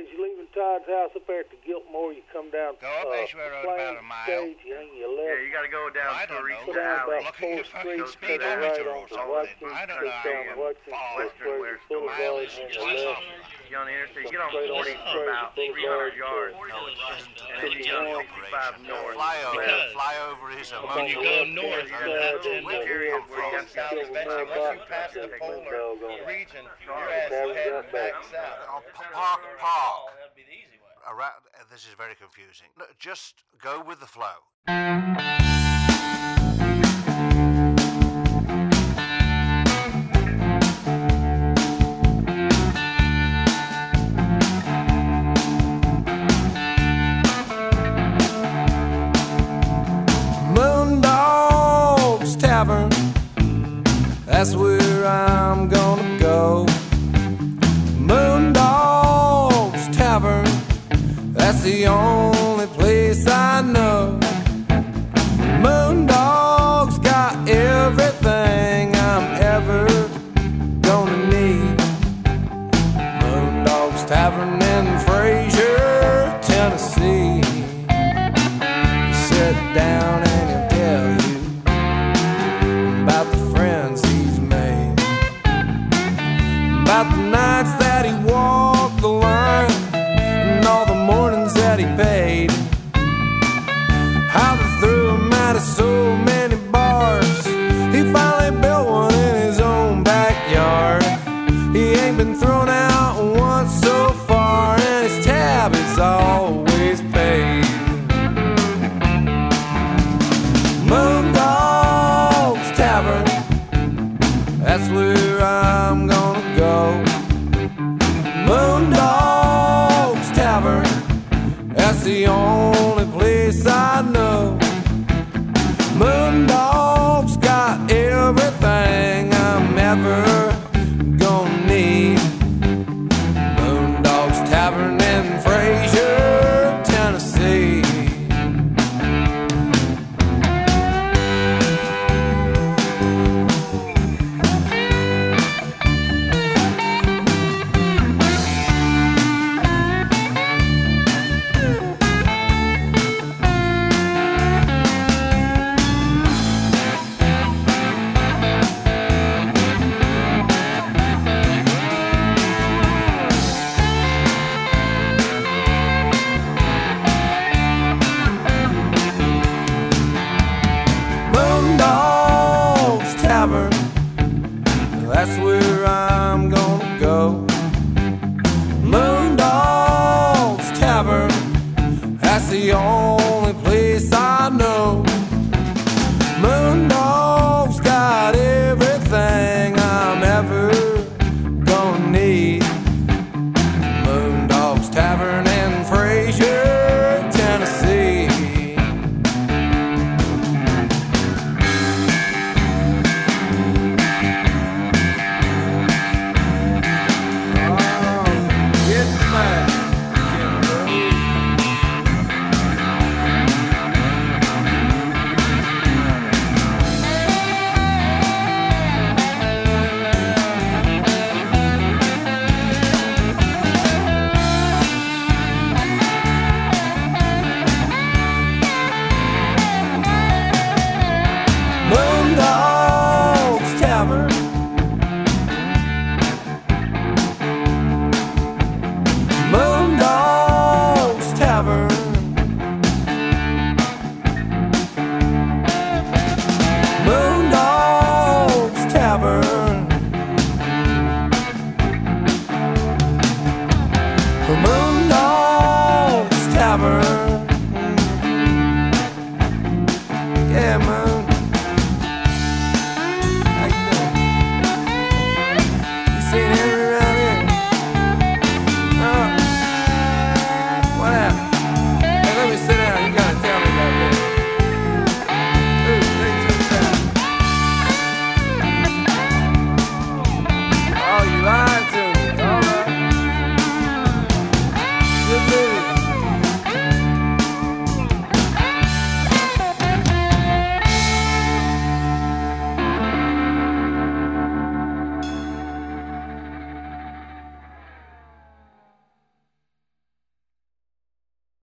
as you're leaving Todd's house up there at the Giltmore, you come down Go up Edgeware Road about a mile. Stage, you hang your left. Yeah, you got to go down I to don't reach know. the alley. Look at your fucking Street, speed cut limit right or onto something. Watkins, I don't cut know. down to Watkins, Western where's West the The Boulevard mileage on is your just left. off. You on the interstate, get on Straight 40 on for about the 300 yards. No, it wasn't And then you get on 65 north. flyover. Because Flyover is a when you go north, side, you'll have to there's enter period a where you got hill, southeast Benson. Once you pass the polar region, your ass is heading back south. Park. That'd be the easy way. Around, this is very confusing. No, just go with the flow. Moondog's Tavern, that's where I'm gonna go. Moondog's Tavern, that's the only place I know. Moondog's got everything I'm ever gonna need. Moondog's Tavern in Fraser, Tennessee. You sit down and he'll tell you about the friends he's made, about the nights that he walked the line and all the mornings that he paid, how they threw him out of so many bars. He finally built one in his own backyard. He ain't been thrown out